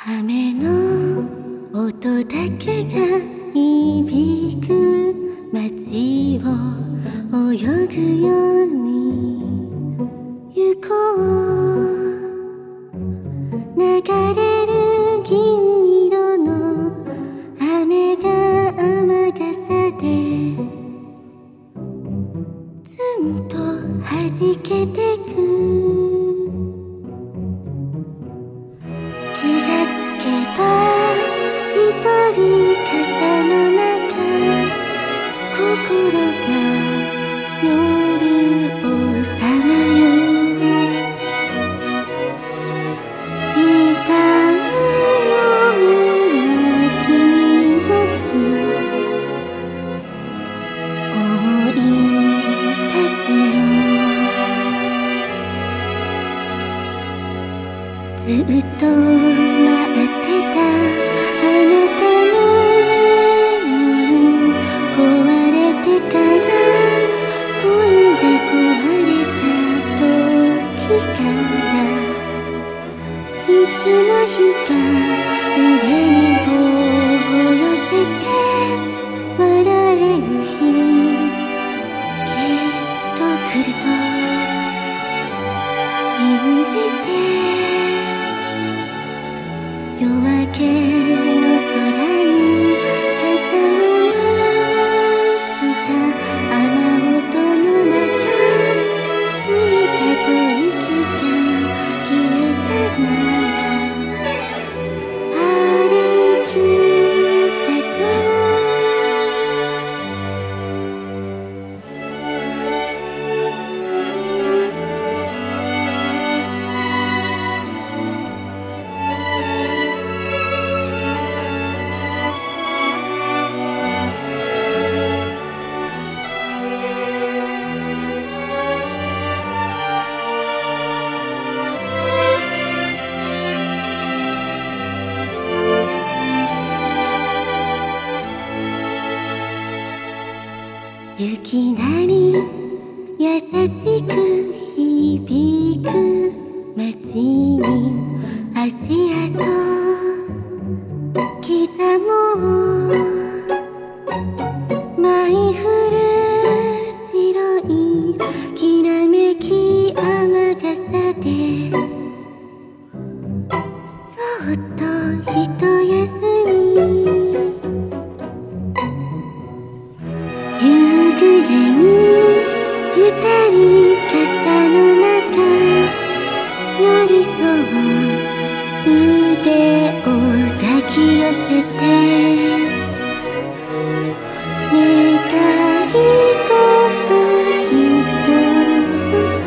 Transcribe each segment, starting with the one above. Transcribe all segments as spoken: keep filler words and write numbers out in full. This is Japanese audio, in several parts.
雨の音だけが響く街を泳ぐように行こう。流れる銀色の雨が雨傘でずんと弾けてく。気がつけば一人傘の中、心が夜をさまよう。痛むような気持ち思い出すの。ずっと待ってたあなたのメモリ、壊れてから恋が壊れた時から、いつの日か腕に頬を寄せて笑える日、きっと来ると信じて。夜明けの空に傘を回した雨音の中、ついたと息が消えたなら歩き出そう。いきなり優しく響く街に足跡刻もう。舞い降る白いきらめき雨傘で、そっと一休み。夕暮れに二人傘の中、寄り添う腕を抱き寄せて、願い事一つ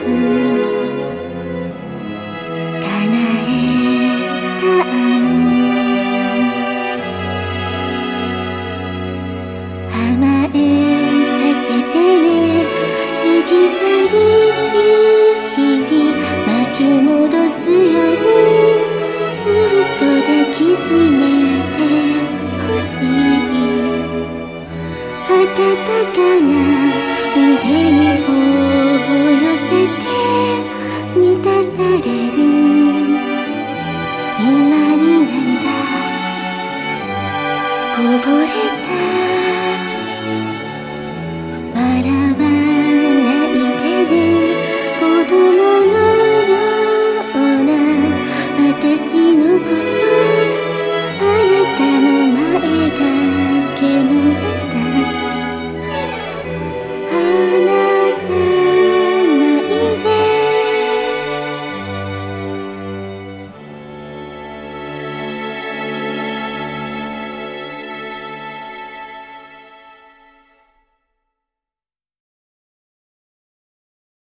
叶えたの。甘えさせてね、過ぎ去りし日々巻き戻すように、ずっと抱きしめてほしい。温かな腕に頬を寄せて満たされる。今に涙こぼれた。笑わ